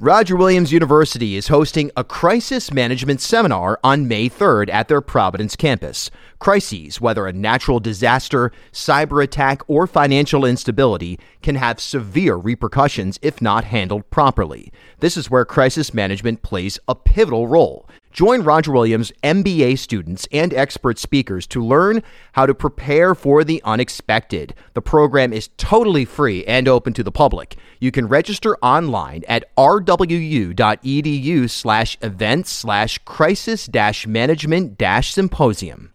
Roger Williams University is hosting a crisis management seminar on May 3rd at their Providence campus. Crises, whether a natural disaster, cyber attack, or financial instability, can have severe repercussions if not handled properly. This is where crisis management plays a pivotal role. Join Roger Williams MBA students and expert speakers to learn how to prepare for the unexpected. The program is totally free and open to the public. You can register online at rwu.edu/events/crisis-management-symposium.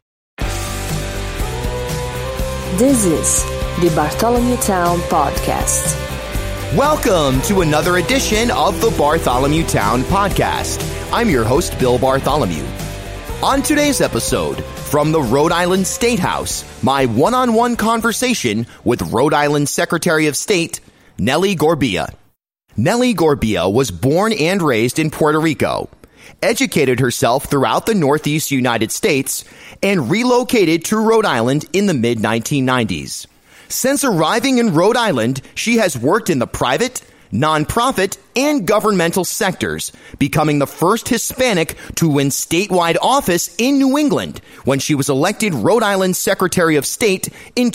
This is the Bartholomew Town Podcast. Welcome to another edition of the Bartholomew Town Podcast. I'm your host, Bill Bartholomew. On today's episode, from the Rhode Island State House, my one-on-one conversation with Rhode Island Secretary of State, Nellie Gorbea. Nellie Gorbea was born and raised in Puerto Rico, educated herself throughout the Northeast United States, and relocated to Rhode Island in the mid-1990s. Since arriving in Rhode Island, she has worked in the private, nonprofit, and governmental sectors, becoming the first Hispanic to win statewide office in New England when she was elected Rhode Island Secretary of State in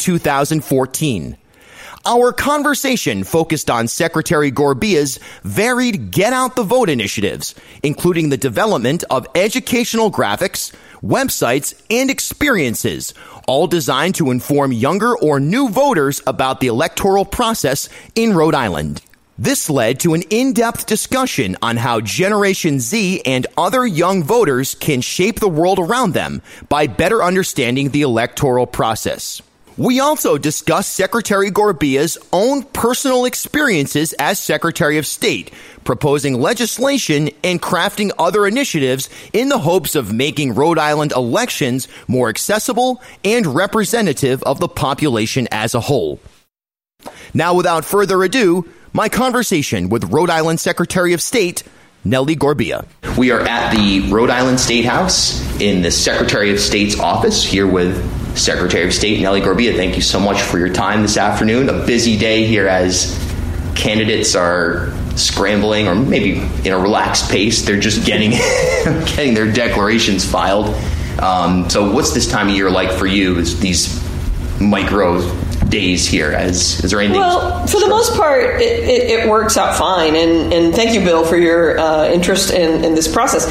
2014. Our conversation focused on Secretary Gorbea's varied Get Out the Vote initiatives, including the development of educational graphics, websites, and experiences, all designed to inform younger or new voters about the electoral process in Rhode Island. This led to an in-depth discussion on how Generation Z and other young voters can shape the world around them by better understanding the electoral process. We also discussed Secretary Gorbea's own personal experiences as Secretary of State, proposing legislation and crafting other initiatives in the hopes of making Rhode Island elections more accessible and representative of the population as a whole. Now, without further ado, my conversation with Rhode Island Secretary of State, Nellie Gorbea. We are at the Rhode Island State House in the Secretary of State's office here with Secretary of State Nellie Gorbea. Thank you so much for your time this afternoon. A busy day here as candidates are scrambling, or maybe in a relaxed pace. They're just getting their declarations filed. So what's this time of year like for you? Is these micro days here? Is there anything? Well, for the most part, it works out fine. And thank you, Bill, for your interest in this process.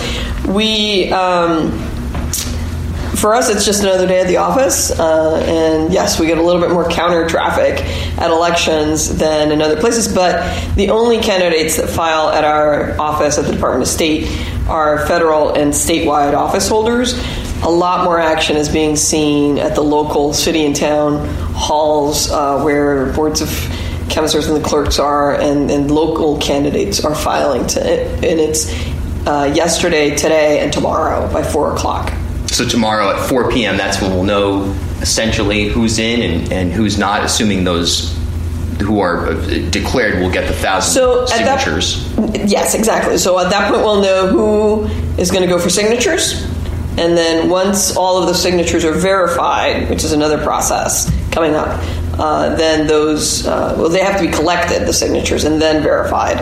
For us, it's just another day at the office, and yes, we get a little bit more counter traffic at elections than in other places, but the only candidates that file at our office at the Department of State are federal and statewide office holders. A lot more action is being seen at the local city and town halls where boards of canvassers and the clerks are, and local candidates are filing, and it's yesterday, today, and tomorrow by 4 o'clock. So tomorrow at 4 p.m., that's when we'll know essentially who's in and who's not, assuming those who are declared will get the 1,000 signatures. Yes, exactly. So at that point, we'll know who is going to go for signatures. And then once all of the signatures are verified, which is another process coming up, then those, they have to be collected, the signatures, and then verified.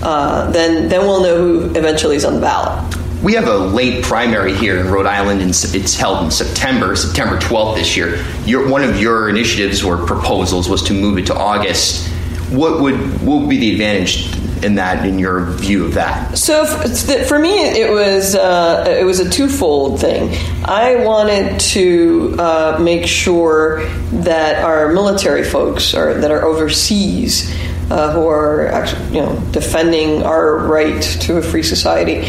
Then we'll know who eventually is on the ballot. We have a late primary here in Rhode Island, and it's held in September 12th this year. One of your initiatives or proposals was to move it to August. What would be the advantage in that, in your view of that? So for me, it was a twofold thing. I wanted to make sure that our military folks that are overseas, who are actually, defending our right to a free society,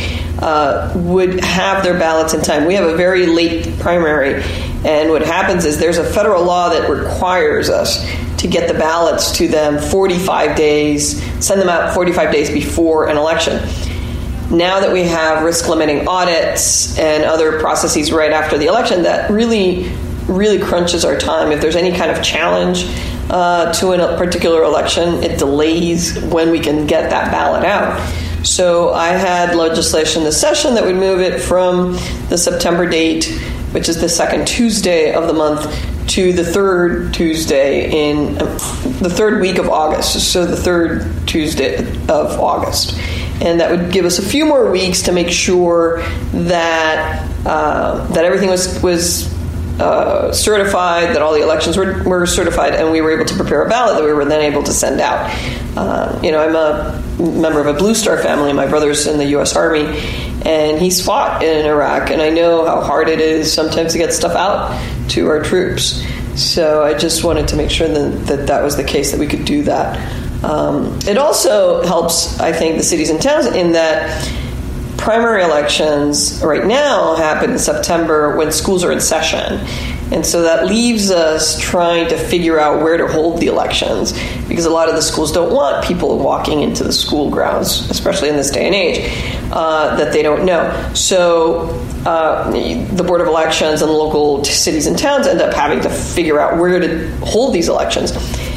would have their ballots in time. We have a very late primary, and what happens is there's a federal law that requires us to get the ballots to them 45 days, send them out 45 days before an election. Now that we have risk-limiting audits and other processes right after the election, that really, really crunches our time. If there's any kind of challenge to a particular election, it delays when we can get that ballot out. So I had legislation this session that would move it from the September date, which is the second Tuesday of the month, to the third Tuesday in the third week of August, so the third Tuesday of August. and that would give us a few more weeks to make sure that everything was certified, that all the elections were certified, and we were able to prepare a ballot that we were then able to send out. I'm a member of a Blue Star family. My brother's in the U.S. Army, and he's fought in Iraq, and I know how hard it is sometimes to get stuff out to our troops. So I just wanted to make sure that was the case, that we could do that. It also helps, I think, the cities and towns in that primary elections right now happen in September when schools are in session. And so that leaves us trying to figure out where to hold the elections, because a lot of the schools don't want people walking into the school grounds, especially in this day and age, that they don't know. So the Board of Elections and the local cities and towns end up having to figure out where to hold these elections.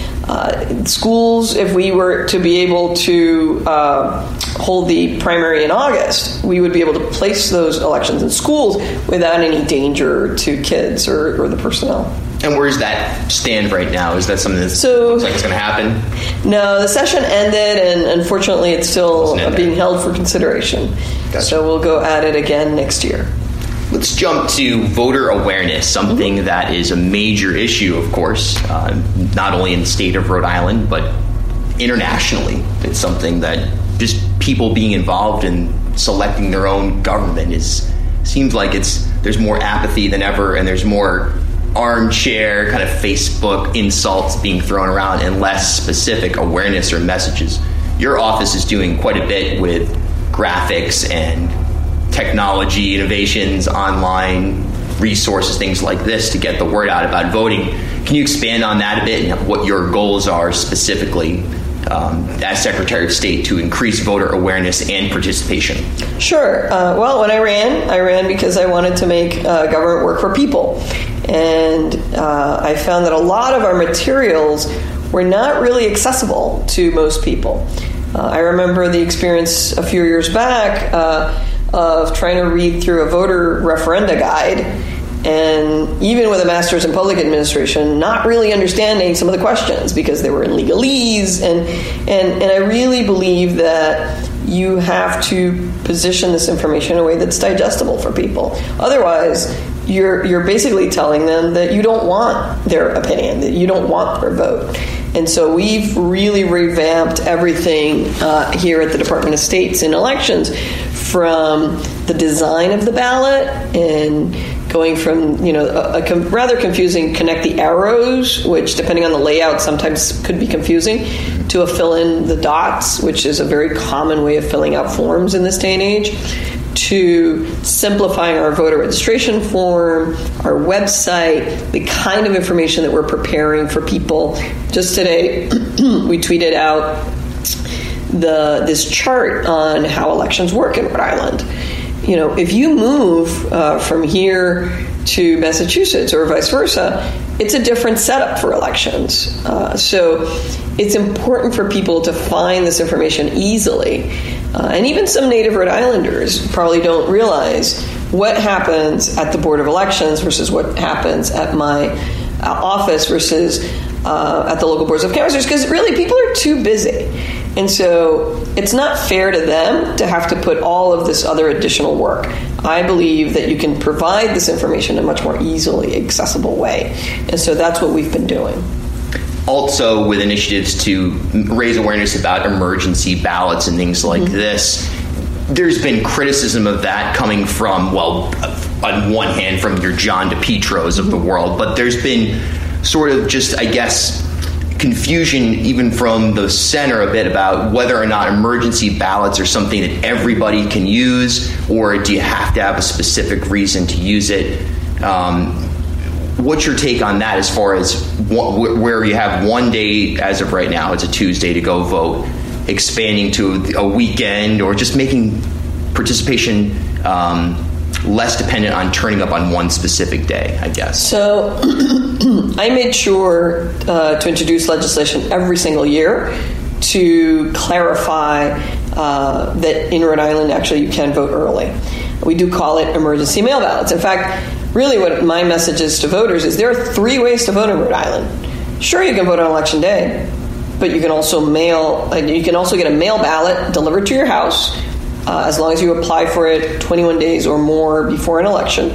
Schools, if we were to be able to hold the primary in August, we would be able to place those elections in schools without any danger to kids or the personnel. And where does that stand right now? Is that something that looks like it's going to happen? No, the session ended, and unfortunately it's still being held for consideration. Gotcha. So we'll go at it again next year. Let's jump to voter awareness, something that is a major issue, of course, not only in the state of Rhode Island, but internationally. It's something that just people being involved in selecting their own government seems like there's more apathy than ever, and there's more armchair kind of Facebook insults being thrown around and less specific awareness or messages. Your office is doing quite a bit with graphics and technology innovations, online resources, things like this to get the word out about voting. Can you expand on that a bit and what your goals are specifically as Secretary of State to increase voter awareness and participation? Sure. Well, when I ran because I wanted to make government work for people. And I found that a lot of our materials were not really accessible to most people. I remember the experience a few years back of trying to read through a voter referenda guide, and even with a master's in public administration, not really understanding some of the questions because they were in legalese. And I really believe that you have to position this information in a way that's digestible for people. Otherwise, you're basically telling them that you don't want their opinion, that you don't want their vote. And so we've really revamped everything here at the Department of States in elections, from the design of the ballot and going from, a rather confusing connect the arrows, which depending on the layout sometimes could be confusing, to a fill in the dots, which is a very common way of filling out forms in this day and age, to simplifying our voter registration form, our website, the kind of information that we're preparing for people. Just today, we tweeted out this chart on how elections work in Rhode Island. If you move from here to Massachusetts or vice versa, it's a different setup for elections. So it's important for people to find this information easily. And even some native Rhode Islanders probably don't realize what happens at the Board of Elections versus what happens at my office versus at the local boards of canvassers, because really people are too busy. And so it's not fair to them to have to put all of this other additional work. I believe that you can provide this information in a much more easily accessible way. And so that's what we've been doing. Also, with initiatives to raise awareness about emergency ballots and things like this, there's been criticism of that coming from, on one hand, from your John DePietros of the world, but there's been sort of just, I guess, confusion even from the center a bit about whether or not emergency ballots are something that everybody can use, or do you have to have a specific reason to use it? What's your take on that as far as where you have one day, as of right now, it's a Tuesday, to go vote, expanding to a weekend, or just making participation less dependent on turning up on one specific day, I guess? So I made sure to introduce legislation every single year to clarify that in Rhode Island, actually, you can vote early. We do call it emergency mail ballots. In fact, really what my message is to voters is there are three ways to vote in Rhode Island. Sure, you can vote on Election Day, But you can also get a mail ballot delivered to your house as long as you apply for it 21 days or more before an election.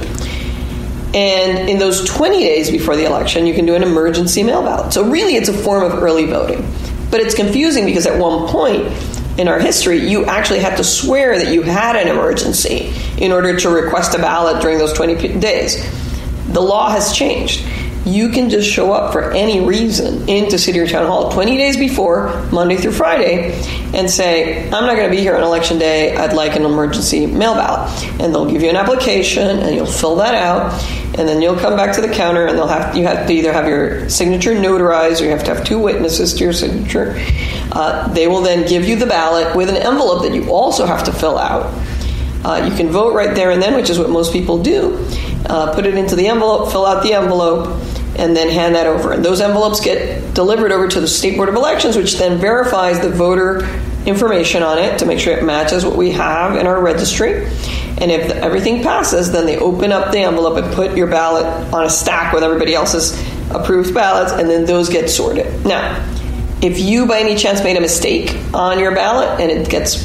And in those 20 days before the election, you can do an emergency mail ballot. So really, it's a form of early voting. But it's confusing because at one point in our history, you actually had to swear that you had an emergency in order to request a ballot during those 20 days. The law has changed. You can just show up for any reason into city or town hall 20 days before, Monday through Friday, and say, I'm not going to be here on election day, I'd like an emergency mail ballot. And they'll give you an application, and you'll fill that out, and then you'll come back to the counter, and you have to either have your signature notarized, or you have to have 2 witnesses to your signature. They will then give you the ballot with an envelope that you also have to fill out. You can vote right there and then, which is what most people do. Put it into the envelope, fill out the envelope, and then hand that over. And those envelopes get delivered over to the State Board of Elections, which then verifies the voter information on it to make sure it matches what we have in our registry. And if everything passes, then they open up the envelope and put your ballot on a stack with everybody else's approved ballots, and then those get sorted. Now, if you by any chance made a mistake on your ballot and it gets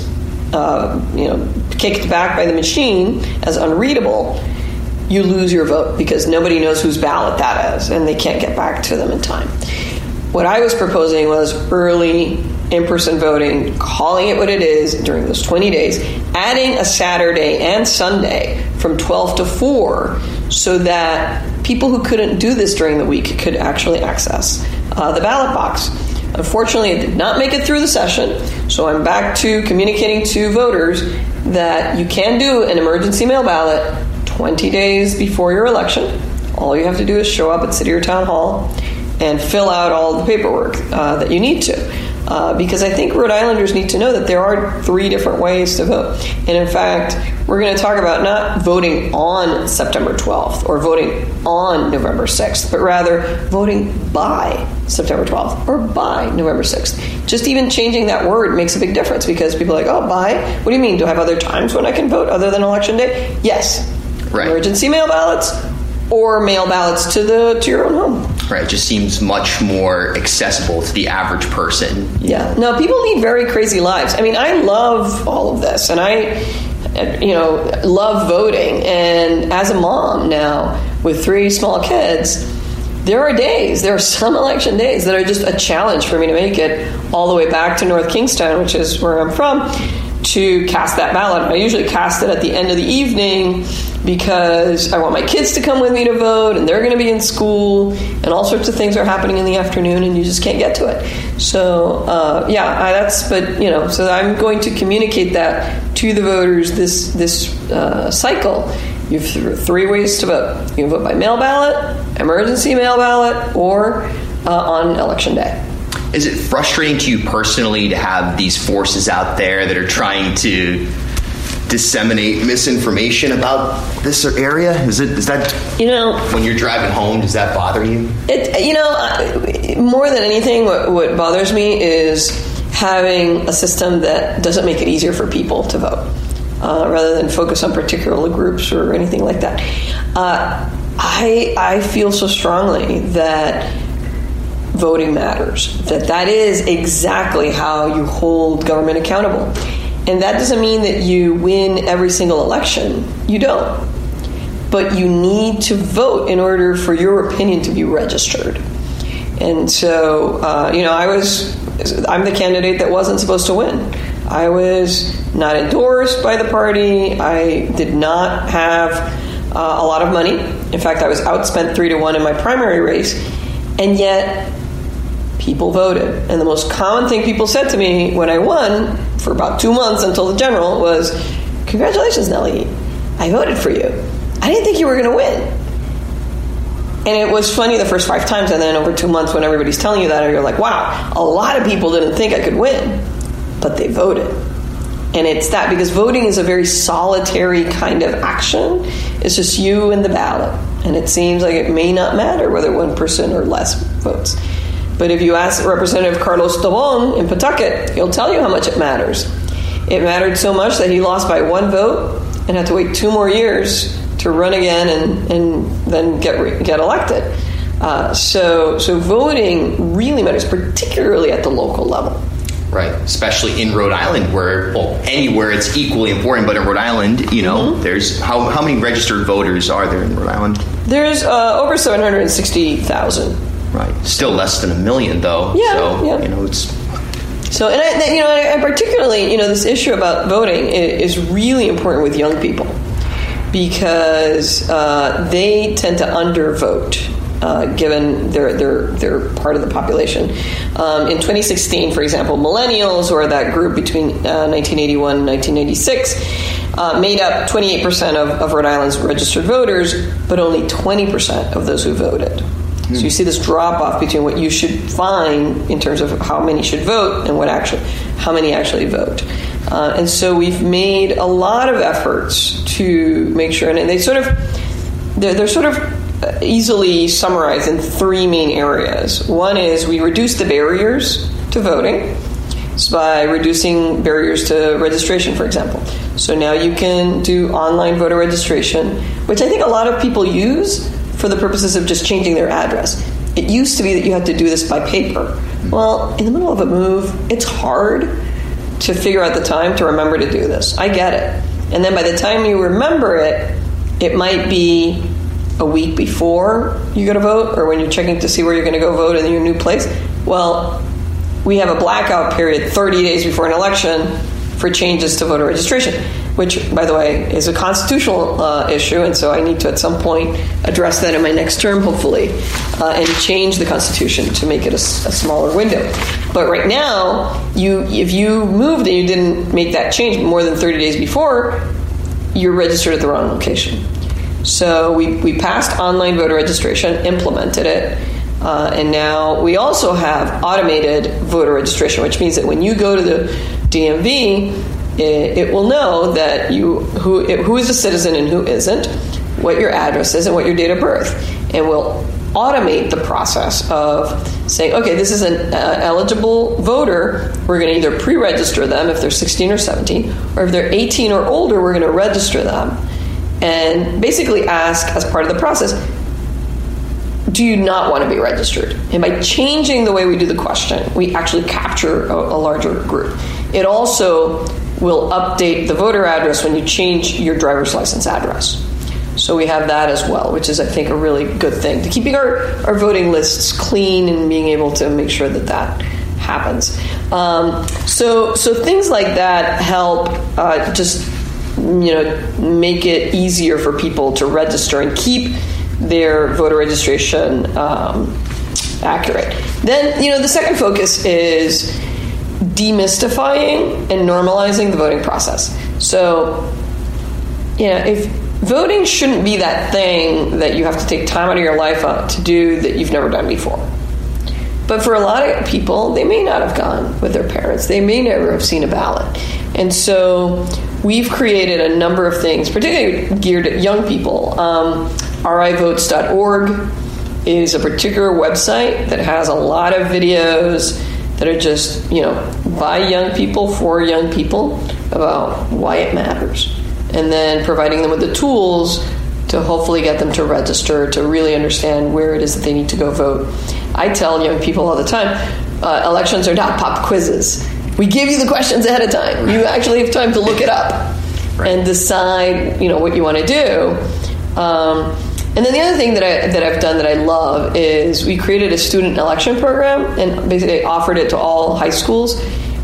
kicked back by the machine as unreadable, you lose your vote because nobody knows whose ballot that is, and they can't get back to them in time. What I was proposing was early in-person voting, calling it what it is during those 20 days, adding a Saturday and Sunday from 12 to 4 so that people who couldn't do this during the week could actually access the ballot box. Unfortunately, it did not make it through the session, so I'm back to communicating to voters that you can do an emergency mail ballot 20 days before your election. All you have to do is show up at city or town hall and fill out all the paperwork that you need to. Because I think Rhode Islanders need to know that there are 3 different ways to vote. And in fact, we're going to talk about not voting on September 12th or voting on November 6th, but rather voting by September 12th or by November 6th. Just even changing that word makes a big difference because people are like, oh, by? What do you mean? Do I have other times when I can vote other than election day? Yes. Right. Emergency mail ballots or mail ballots to your own home. Right, it just seems much more accessible to the average person. Yeah. No, people lead very crazy lives. I mean, I love all of this, and I, love voting. And as a mom now with 3 small kids, there are some election days that are just a challenge for me to make it all the way back to North Kingstown, which is where I'm from, to cast that ballot. I usually cast it at the end of the evening because I want my kids to come with me to vote, and they're going to be in school, and all sorts of things are happening in the afternoon, and you just can't get to it. So, so I'm going to communicate that to the voters this cycle. You have 3 ways to vote. You can vote by mail ballot, emergency mail ballot, or on election day. Is it frustrating to you personally to have these forces out there that are trying to disseminate misinformation about this area? Is that when you're driving home, does that bother you? More than anything, what bothers me is having a system that doesn't make it easier for people to vote, rather than focus on particular groups or anything like that. I feel so strongly that voting matters, that is exactly how you hold government accountable. And that doesn't mean that you win every single election. You don't. But you need to vote in order for your opinion to be registered. And so, I'm the candidate that wasn't supposed to win. I was not endorsed by the party. I did not have a lot of money. In fact, I was outspent 3-1 in my primary race. And yet, people voted. And the most common thing people said to me when I won, for about 2 months until the general, was, congratulations, Nellie, I voted for you. I didn't think you were going to win. And it was funny the first 5 times, and then over 2 months when everybody's telling you that, you're like, wow, a lot of people didn't think I could win, but they voted. And it's that, because voting is a very solitary kind of action. It's just you and the ballot. And it seems like it may not matter whether one person or less votes. But if you ask Representative Carlos Tobon in Pawtucket, he'll tell you how much it matters. It mattered so much that he lost by 1 vote and had to wait 2 more years to run again and then get elected. So voting really matters, particularly at the local level. Right, especially in Rhode Island, where, well, anywhere it's equally important, but in Rhode Island, you know, there's, how many registered voters are there in Rhode Island? There's over 760,000. Right, still less than 1 million, though. Yeah, so, yeah. You know, it's... So, and I particularly, this issue about voting is really important with young people because they tend to undervote. Given they're part of the population. In 2016, for example, millennials, or that group between 1981 and 1996, made up 28% of Rhode Island's registered voters, but only 20% of those who voted. So you see this drop-off between what you should find in terms of how many should vote and how many actually vote. And so we've made a lot of efforts to make sure, and they're sort of easily summarized in 3 main areas. One is we reduce the barriers to voting by reducing barriers to registration, for example. So now you can do online voter registration, which I think a lot of people use for the purposes of just changing their address. It used to be that you had to do this by paper. Well, in the middle of a move, it's hard to figure out the time to remember to do this. I get it. And then by the time you remember it, it might be a week before you go to vote, or when you're checking to see where you're going to go vote in your new place. Well, we have a blackout period 30 days before an election for changes to voter registration, which, by the way, is a constitutional issue, and so I need to at some point address that in my next term, hopefully, and change the Constitution to make it a smaller window. But right now, if you moved and you didn't make that change more than 30 days before, you're registered at the wrong location. So we passed online voter registration, implemented it, and now we also have automated voter registration, which means that when you go to the DMV, it will know that who is a citizen and who isn't, what your address is, and what your date of birth, and will automate the process of saying, okay, this is an eligible voter. We're going to either pre-register them if they're 16 or 17, or if they're 18 or older, we're going to register them. And basically ask, as part of the process, do you not want to be registered? And by changing the way we do the question, we actually capture a larger group. It also will update the voter address when you change your driver's license address. So we have that as well, which is, I think, a really good thing to keeping our voting lists clean and being able to make sure that happens. So things like that help just make it easier for people to register and keep their voter registration accurate. Then, the second focus is demystifying and normalizing the voting process. So, if voting shouldn't be that thing that you have to take time out of your life to do that you've never done before. But for a lot of people, they may not have gone with their parents. They may never have seen a ballot. And so we've created a number of things, particularly geared at young people. rivotes.org is a particular website that has a lot of videos that are just, by young people, for young people, about why it matters. And then providing them with the tools to hopefully get them to register, to really understand where it is that they need to go vote. I tell young people all the time, elections are not pop quizzes. We give you the questions ahead of time. You actually have time to look it up and decide, what you want to do. And then the other thing that I've done that I love is we created a student election program and basically offered it to all high schools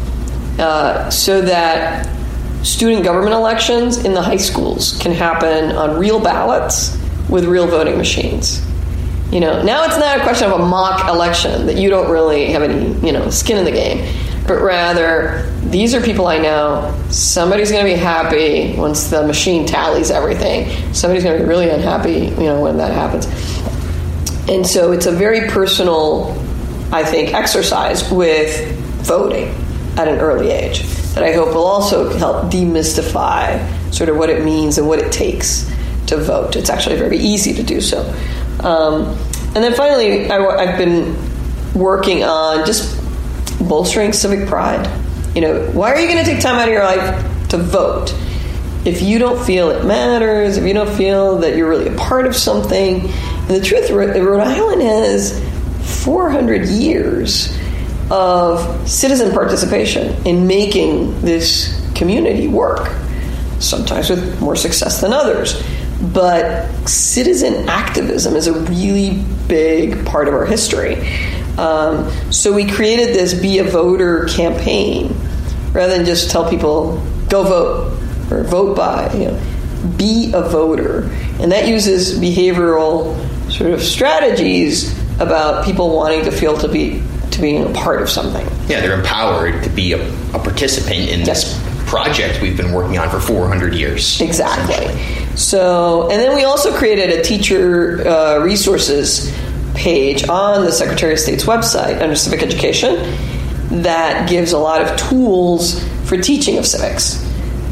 so that student government elections in the high schools can happen on real ballots with real voting machines. Now it's not a question of a mock election that you don't really have any, skin in the game, but rather these are people I know. Somebody's going to be happy once the machine tallies everything. Somebody's going to be really unhappy, when that happens. And so it's a very personal, I think, exercise with voting at an early age that I hope will also help demystify sort of what it means and what it takes to vote. It's actually very easy to do so. And then finally, I've been working on just bolstering civic pride. Why are you going to take time out of your life to vote? If you don't feel it matters, if you don't feel that you're really a part of something, And the truth, Rhode Island has 400 years of citizen participation in making this community work, sometimes with more success than others. But citizen activism is a really big part of our history. So we created this Be a Voter campaign, rather than just tell people, go vote, or vote by, be a voter. And that uses behavioral sort of strategies about people wanting to feel to being a part of something. Yeah, they're empowered to be a participant in this project we've been working on for 400 years. Exactly. So, and then we also created a teacher resources page on the Secretary of State's website under Civic Education that gives a lot of tools for teaching of civics.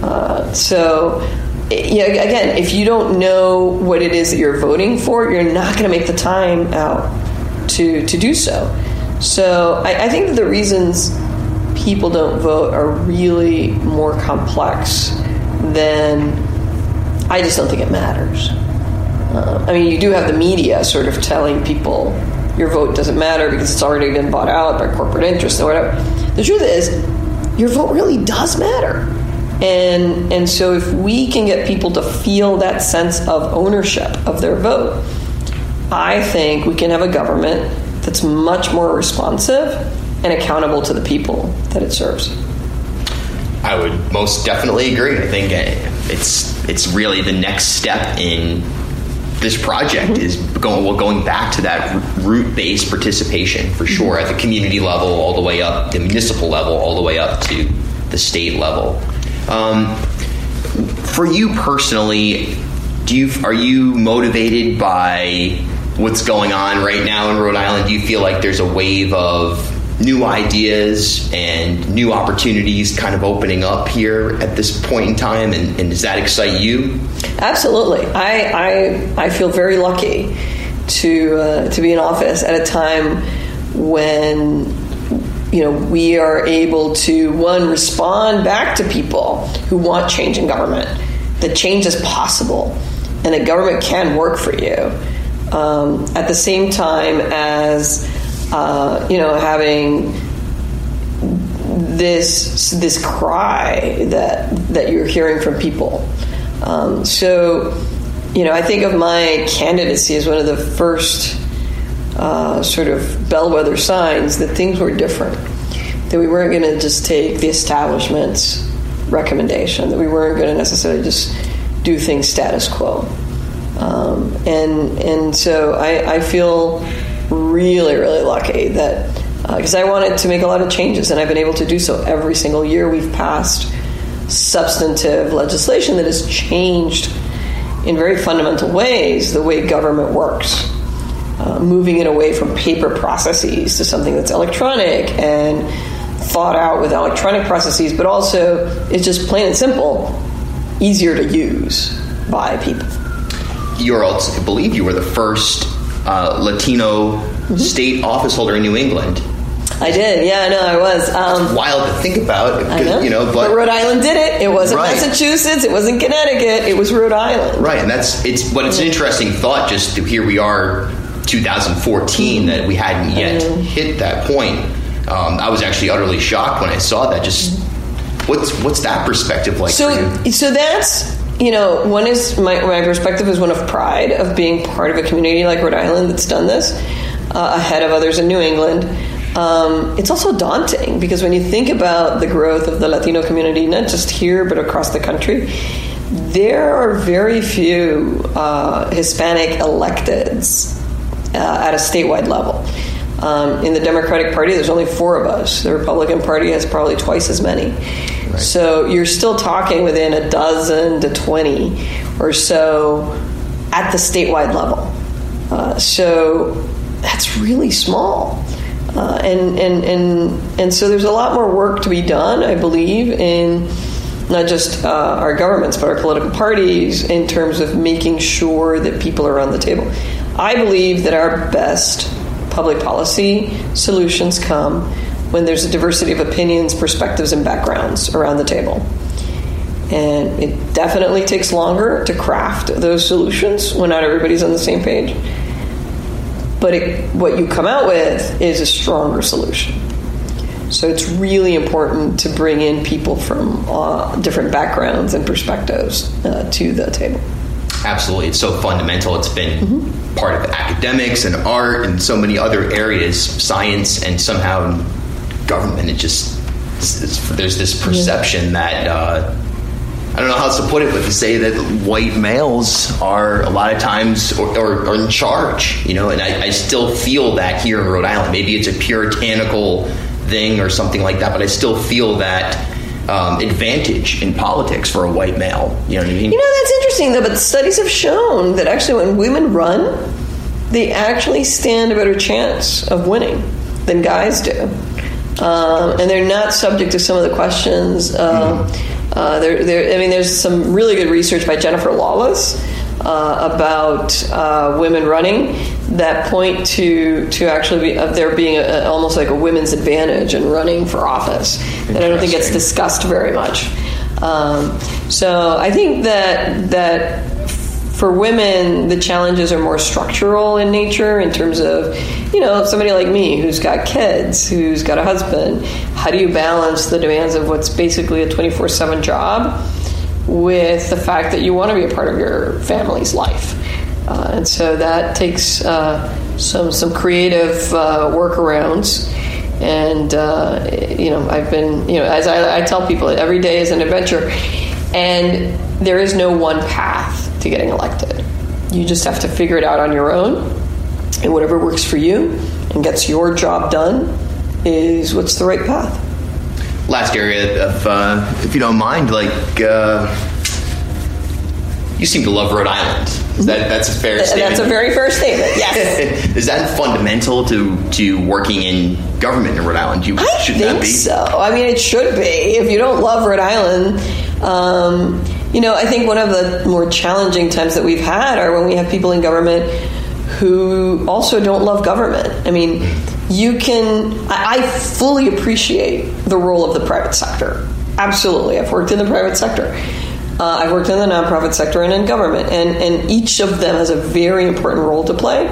Again, if you don't know what it is that you're voting for, you're not going to make the time out to do so. So I think that the reasons people don't vote are really more complex than, I just don't think it matters. You do have the media sort of telling people your vote doesn't matter because it's already been bought out by corporate interests or whatever. The truth is, your vote really does matter. And so if we can get people to feel that sense of ownership of their vote, I think we can have a government that's much more responsive and accountable to the people that it serves. I would most definitely agree. I think it's really the next step in this project is going back to that root-based participation for sure, at the community level all the way up, the municipal level all the way up to the state level. For you personally, are you motivated by what's going on right now in Rhode Island? Do you feel like there's a wave of new ideas and new opportunities kind of opening up here at this point in time, and does that excite you? Absolutely. I feel very lucky to be in office at a time when we are able to, one, respond back to people who want change in government, that change is possible, and that government can work for you. At the same time as having this cry that you're hearing from people. I think of my candidacy as one of the first sort of bellwether signs that things were different, that we weren't going to just take the establishment's recommendation, that we weren't going to necessarily just do things status quo. So I feel really, really lucky that because I wanted to make a lot of changes, and I've been able to do so every single year. We've passed substantive legislation that has changed in very fundamental ways the way government works, moving it away from paper processes to something that's electronic and thought out with electronic processes, but also it's just plain and simple, easier to use by people. I believe you were the first Latino state office holder in New England. I did, yeah, no, I was. It's wild to think about. I know. But Rhode Island did it. It wasn't Massachusetts. It wasn't Connecticut. It was Rhode Island. Right, and it's an interesting thought. Just here we are, 2014, that we hadn't yet hit that point. I was actually utterly shocked when I saw that. Just what's that perspective like for you? So that's. One is my perspective is one of pride of being part of a community like Rhode Island that's done this ahead of others in New England. It's also daunting because when you think about the growth of the Latino community, not just here but across the country, there are very few Hispanic electeds at a statewide level. In the Democratic Party, there's only 4 of us. The Republican Party has probably twice as many. Right. So you're still talking within a dozen to 20 or so at the statewide level. So that's really small. And so there's a lot more work to be done, I believe, in not just our governments, but our political parties in terms of making sure that people are on the table. I believe that our best public policy solutions come when there's a diversity of opinions, perspectives, and backgrounds around the table. And it definitely takes longer to craft those solutions when not everybody's on the same page. but what you come out with is a stronger solution. So it's really important to bring in people from different backgrounds and perspectives to the table. Absolutely. It's so fundamental. It's been part of academics and art and so many other areas, science, and somehow in government, there's this perception that, I don't know how else to put it, but to say that white males are a lot of times or in charge, and I still feel that here in Rhode Island. Maybe it's a puritanical thing or something like that, but I still feel that advantage in politics for a white male. You know what I mean? That's interesting, though, but studies have shown that actually when women run, they actually stand a better chance of winning than guys do. And they're not subject to some of the questions. There's some really good research by Jennifer Lawless about women running that point to actually there being almost like a women's advantage in running for office that I don't think gets discussed very much. So I think that for women, the challenges are more structural in nature in terms of, somebody like me who's got kids, who's got a husband. How do you balance the demands of what's basically a 24/7 job with the fact that you want to be a part of your family's life? And so that takes some creative workarounds. And, I've been, as I tell people, every day is an adventure. And there is no one path to getting elected. You just have to figure it out on your own. And whatever works for you and gets your job done is what's the right path. Last area of, if you don't mind, you seem to love Rhode Island. That's a fair statement. That's a very fair statement, yes. Is that fundamental to working in government in Rhode Island? I think so. I mean, it should be. If you don't love Rhode Island, I think one of the more challenging times that we've had are when we have people in government who also don't love government. I mean, I fully appreciate the role of the private sector. Absolutely. I've worked in the private sector. I've worked in the nonprofit sector and in government, and each of them has a very important role to play.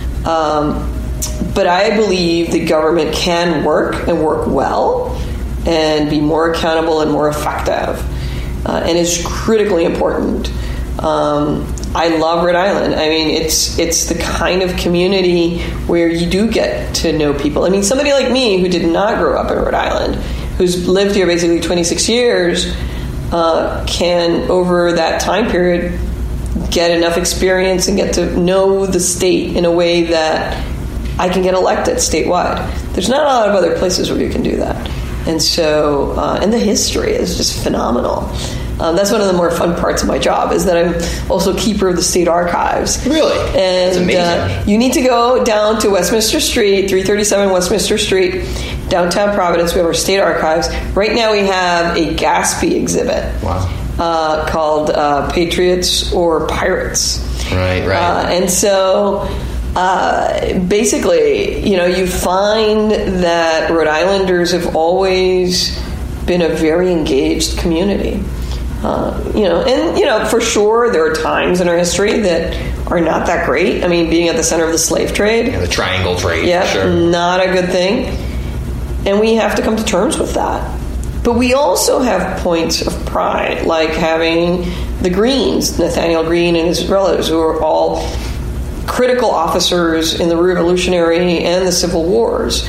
But I believe the government can work and work well and be more accountable and more effective, and is critically important. I love Rhode Island. I mean, it's the kind of community where you do get to know people. I mean, somebody like me who did not grow up in Rhode Island, who's lived here basically 26 years, can, over that time period, get enough experience and get to know the state in a way that I can get elected statewide. There's not a lot of other places where you can do that. And so, and the history is just phenomenal. That's one of the more fun parts of my job, is that I'm also keeper of the state archives. Really? And that's amazing. You need to go down to Westminster Street, 337 Westminster Street, downtown Providence. We have our state archives. Right now we have a Gatsby exhibit. Wow. Called Patriots or Pirates. Right. And so basically, you find that Rhode Islanders have always been a very engaged community. For sure there are times in our history that are not that great. I mean, being at the center of the slave trade. Yeah, the triangle trade. Yeah, sure. Not a good thing. And we have to come to terms with that. But we also have points of pride, like having the Greens, Nathaniel Greene and his relatives, who are all critical officers in the Revolutionary and the Civil Wars.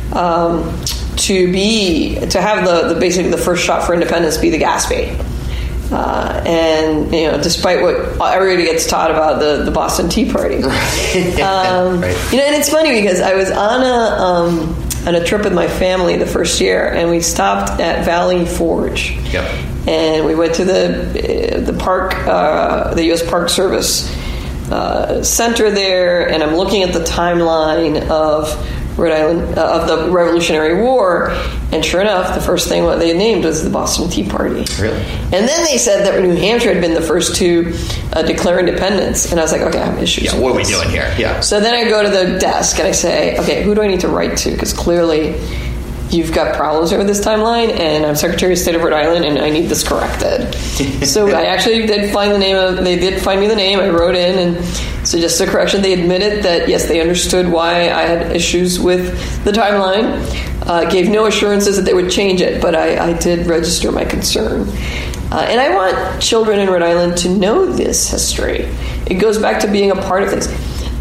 To have the basically the first shot for independence be the Gatsby. And despite what everybody gets taught about the Boston Tea Party, right. And it's funny because I was on a trip with my family the first year, and we stopped at Valley Forge, yep. And we went to the park, the U.S. Park Service center there, and I'm looking at the timeline of Rhode Island of the Revolutionary War, and sure enough, the first thing what they named was the Boston Tea Party. Really? And then they said that New Hampshire had been the first to declare independence, and I was like, okay, I have issues. Yeah, what are we doing here? Yeah. So then I go to the desk and I say, okay, who do I need to write to? Because clearly you've got problems over this timeline, and I'm Secretary of State of Rhode Island, and I need this corrected. So I actually did find they did find me the name. I wrote in and suggested a correction. They admitted that, yes, they understood why I had issues with the timeline. Gave no assurances that they would change it, but I did register my concern. And I want children in Rhode Island to know this history. It goes back to being a part of things.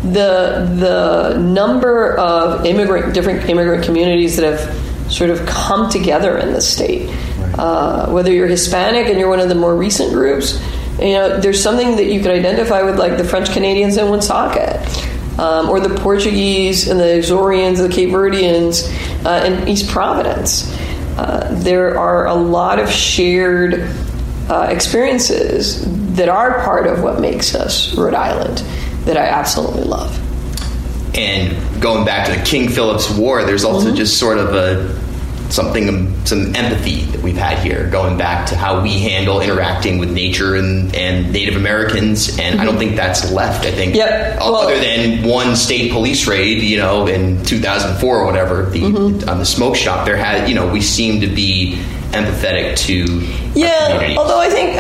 The number of different immigrant communities that have sort of come together in the state, whether you're Hispanic and you're one of the more recent groups, there's something that you could identify with, like the French Canadians in Woonsocket, or the Portuguese and the Azorians, the Cape Verdeans in East Providence. There are a lot of shared experiences that are part of what makes us Rhode Island that I absolutely love. And going back to the King Philip's War, there's also just sort of some empathy that we've had here, going back to how we handle interacting with nature and Native Americans, and I don't think that's left. I think other than one state police raid, in 2004 or whatever, on the smoke shop, we seem to be empathetic to our communities. Although I think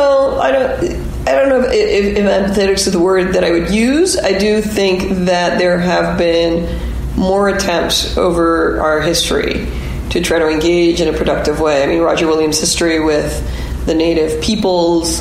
I don't know if empathetic is the word that I would use. I do think that there have been more attempts over our history to try to engage in a productive way. I mean, Roger Williams' history with the native peoples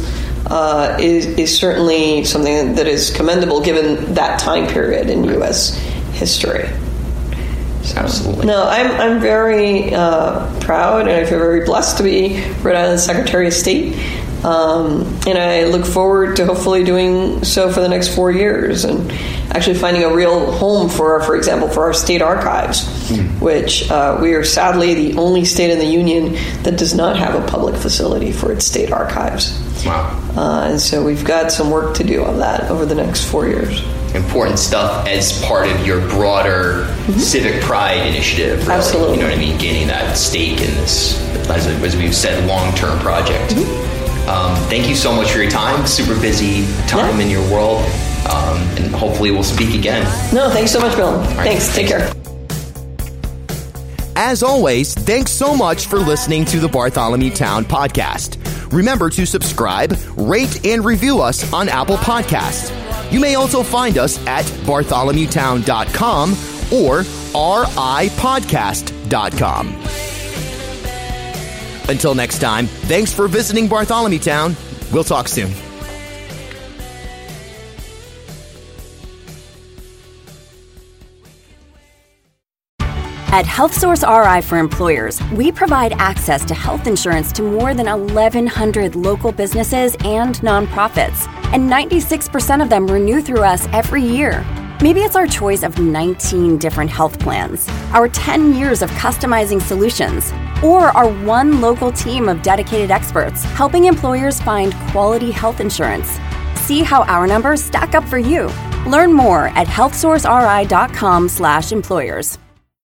is certainly something that is commendable given that time period in U.S. history. So, absolutely. No, I'm very proud, and I feel very blessed to be Rhode Island's Secretary of State. And I look forward to hopefully doing so for the next 4 years and actually finding a real home for example, for our state archives, which we are sadly the only state in the union that does not have a public facility for its state archives. Wow. And so we've got some work to do on that over the next 4 years. Important stuff as part of your broader civic pride initiative. Really. Absolutely. You know what I mean? Gaining that stake in this, as we've said, long-term project. Thank you so much for your time. Super busy time in your world. And hopefully we'll speak again. No, thanks so much, Bill. Thanks. Take care. As always, thanks so much for listening to the Bartholomew Town podcast. Remember to subscribe, rate, and review us on Apple Podcasts. You may also find us at bartholomewtown.com or ripodcast.com. Until next time, thanks for visiting Bartholomew Town. We'll talk soon. At HealthSource RI for Employers, we provide access to health insurance to more than 1,100 local businesses and nonprofits, and 96% of them renew through us every year. Maybe it's our choice of 19 different health plans, our 10 years of customizing solutions, or our one local team of dedicated experts helping employers find quality health insurance. See how our numbers stack up for you. Learn more at healthsourceri.com/employers.